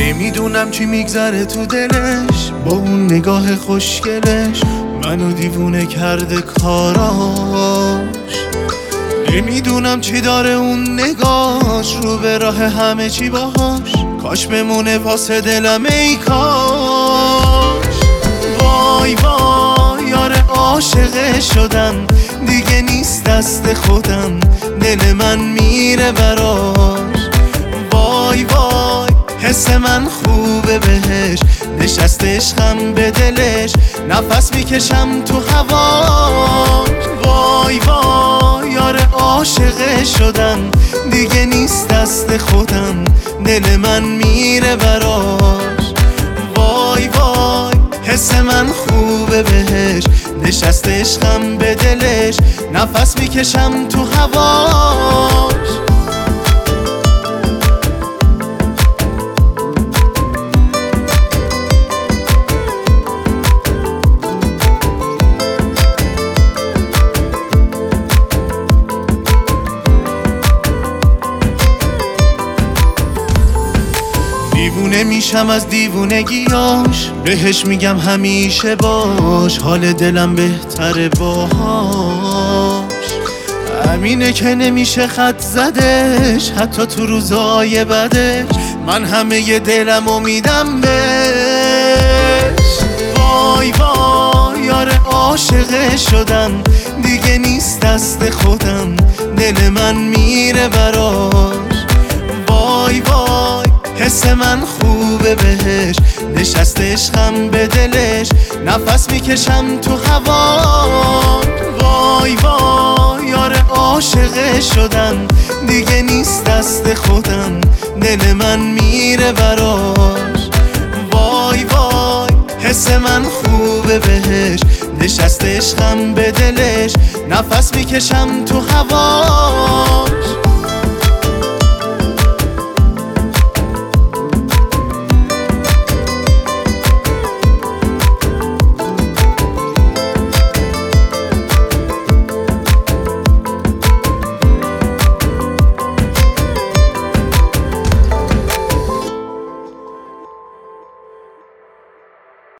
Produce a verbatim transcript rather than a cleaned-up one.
نمیدونم چی میگذره تو دلش، با اون نگاه خوشگلش منو دیوونه کرده کاراش. نمیدونم چی داره اون نگاش، رو به راه همه چی باهاش، کاش بمونه واسه دلم ای کاش. وای وای یاره عاشق شدم، دیگه نیست دست خودم، دل من میره براش. وای وای حس من خوبه بهش، نشسته عشقم به دلش، نفس میکشم تو هواش. وای وای یاره عاشق شدم، دیگه نیست دست خودم، دل من میره براش. وای وای حس من خوبه بهش، نشسته عشقم به دلش، نفس میکشم تو هواش. دیوونه میشم از دیوونگیاش، بهش میگم همیشه باش، حال دلم بهتره باهاش. همینه که نمیشه خط زدش، حتی تو روزای بدش، من همه ی دلم امیدم بهش. وای وای یاره عاشق شدم، دیگه نیست دست خودم، دل من میره براش. وای وای حس من خوبه بهش، نشسته عشقم به دلش، نفس میکشم تو هوا. وای وای یاره عاشق شدم، دیگه نیست دست خودم، دل من میره براش. وای وای حس من خوبه بهش، نشسته عشقم به دلش، نفس میکشم تو هواش.